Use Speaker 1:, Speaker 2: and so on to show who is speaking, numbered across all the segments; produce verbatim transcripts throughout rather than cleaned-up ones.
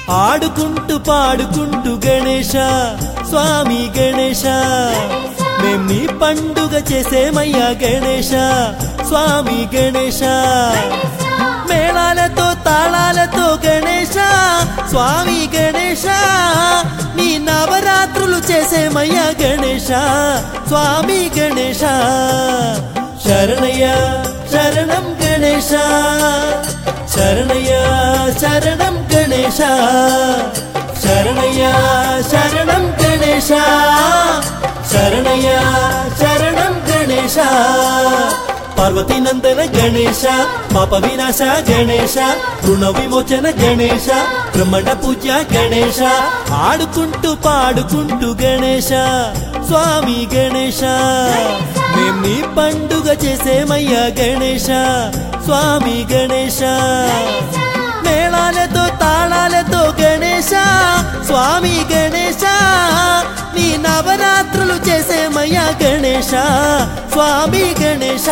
Speaker 1: ఆడుకుంటూ పాడుకుంటూ గణేశ స్వామి గణేశ మేం నీ పండుగ చేసేమయ్యా గణేశ స్వామి గణేశ మేళాలతో తాళాలతో గణేశ స్వామి గణేశ నీ నవరాత్రులు చేసేమయ్యా గణేశ స్వామి గణేశ శరణయ్య శరణం గణేశ శరణయ్య శరణం గణేశ శరణయ్య శరణం గణేశ శరణయ్య శరణం గణేశ పార్వతీ నందన గణేశ పాప వినాశ గణేశ రుణ విమోచన గణేశ బ్రహ్మణ పూజ గణేశ ఆడుకుంటూ పాడుకుంటూ గణేశ స్వామి గణేశ మేం నీ పండుగ చేసేమయ్యా గణేశ స్వామి గణేశ మేళాలతో తాళాలతో గణేశ స్వామి గణేశ నీ నవరాత్రులు చేసేమయ్యా గణేశ స్వామి గణేశ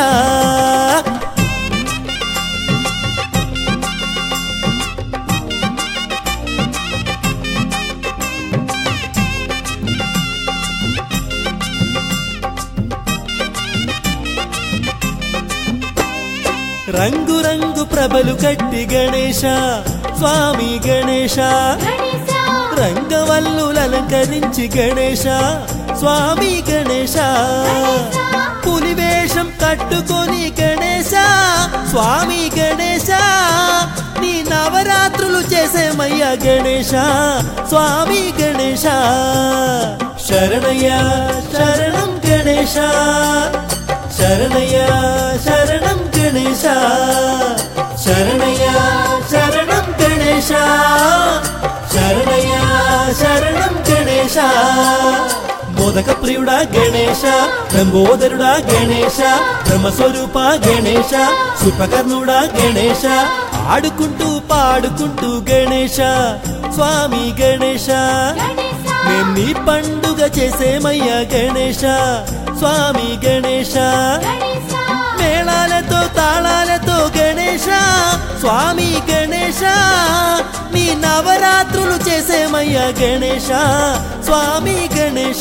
Speaker 1: రంగు రంగు ప్రభలు కట్టి గణేశ స్వామి గణేశ రంగవల్లులలంకరించి గణేశ స్వామి గణేశ పులివేషం కట్టుకొని గణేశ స్వామి గణేశ నీ నవరాత్రులు చేసేమయ్యా గణేశ స్వామి గణేశ శరణయ్య శరణం గణేశ శరణయ్య శరణం గణేశ శరణయ్య శరణం గణేశ శరణయ్య శరణం గణేశ మోదక ప్రియుడా గణేశ లంబోదరుడా గణేశ బ్రహ్మస్వరూప గణేశ సుపకర్ణుడా గణేశ ఆడుకుంటూ పాడుకుంటూ గణేశ స్వామి గణేశ మేం నీ పండుగ చేసేమయ్యా గణేశ స్వామి గణేశ మేళాలతో తాళాలతో గణేశ స్వామి గణేశ నీ నవరాత్రులు చేసేమయ్యా గణేశ స్వామి గణేశ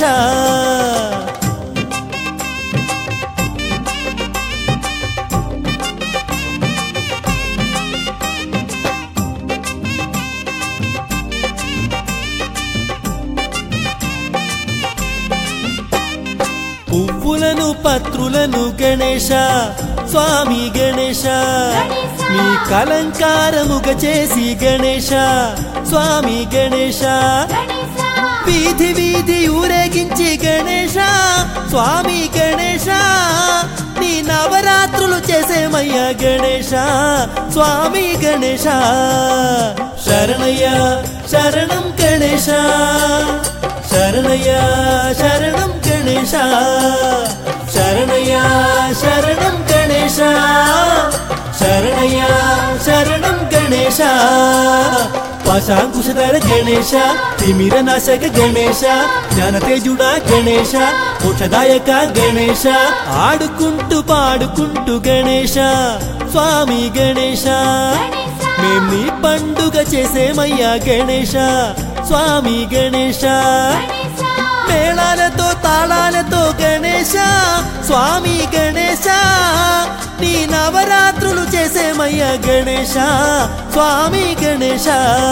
Speaker 1: పువ్వులను పత్రులను గణేశ స్వామి గణేశ నీ కలంకారముగ చేసి గణేశ స్వామి గణేశ వీధి వీధి ఊరేగించి గణేశ స్వామి గణేశ నీ నవరాత్రులు చేసేమయ్యా గణేశ స్వామి గణేశ శరణయ్య శరణం గణేశ శరణయ్య శరణం గణేశ శరణయ్య శరణం గణేశ శరణయ్య శరణం గణేశ పాశాంకుశధర గణేశ తిమిర నాశక గణేశ జ్ఞానతేజుడా గణేశ మోక్షదాయక గణేశ ఆడుకుంటూ పాడుకుంటూ గణేశ స్వామి గణేశ మేం నీ పండుగ చేసేమయ్యా గణేశ స్వామి గణేశ మేళాలతో తాళాలతో గణేశ స్వామి గణేశ నీ నవరాత్రులు చేసేమయ్యా గణేశ స్వామి గణేశ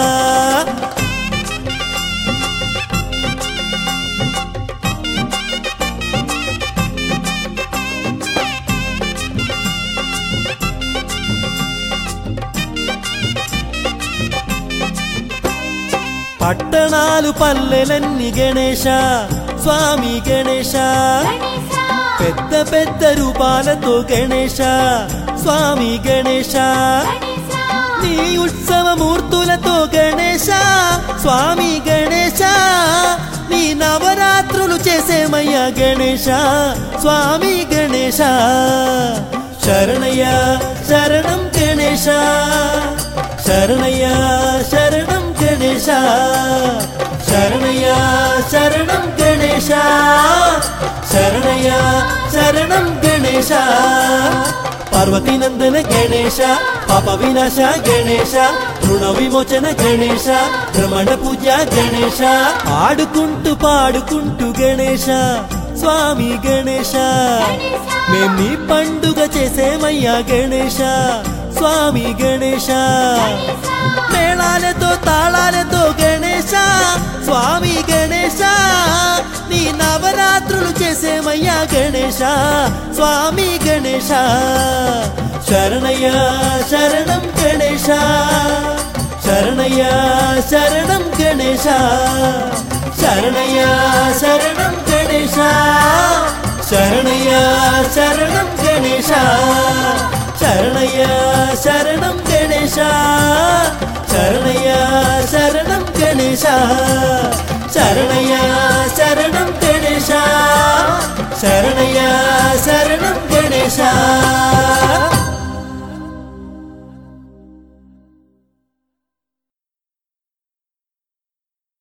Speaker 1: పట్టణాలు పల్లెలన్నీ గణేశ స్వామి గణేశ పెద్ద పెద్ద రూపాలతో గణేశ స్వామి గణేశ నీ ఉత్సవ మూర్తులతో గణేశ స్వామి గణేశ నీ నవరాత్రులు చేసేమయ్యా గణేశ స్వామి గణేశ శరణయ్య శరణం గణేశ శరణయ్య శరణం గణేశ శరణయ్య శరణం గణేశ శరణయ్య శరణం గణేశ పార్వతీ నందన గణేశ పాప వినాశ గణేశ రుణ విమోచన గణేశ భ్రమణ పూజ గణేశ ఆడుకుంటూ పాడుకుంటూ గణేశ స్వామి గణేశ మేం నీ పండుగ చేసేమయ్యా గణేశ స్వామి గణేశ మేళాలతో తాళాలతో గణేశ స్వామి గణేశ నీ నవరాత్రులు చేసేమయ్యా గణేశ స్వామి గణేశ శరణయ్య శరణం గణేశ శరణయ్య శరణం గణేశ శరణయ్య శరణం గణేశ శరణయ్య శరణం గణేశ శరణయ్య శరణం గణేశ శరణయ్య శరణం గణేశ శరణయ్య శరణం గణేశ శరణయ్య